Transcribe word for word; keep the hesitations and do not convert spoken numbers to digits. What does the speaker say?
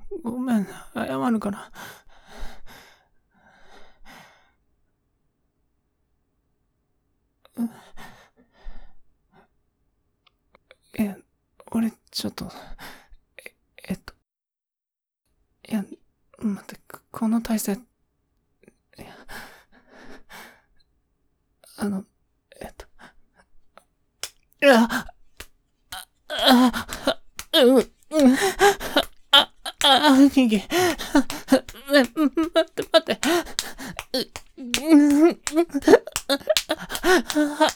ごめん、謝るから。え、俺、ちょっと、え、えっと、いや、待って、この体勢、いや、あの、えっと、いや、あ、あ、うん、うん、あ、あ、逃げ、待って、待って、う、うん、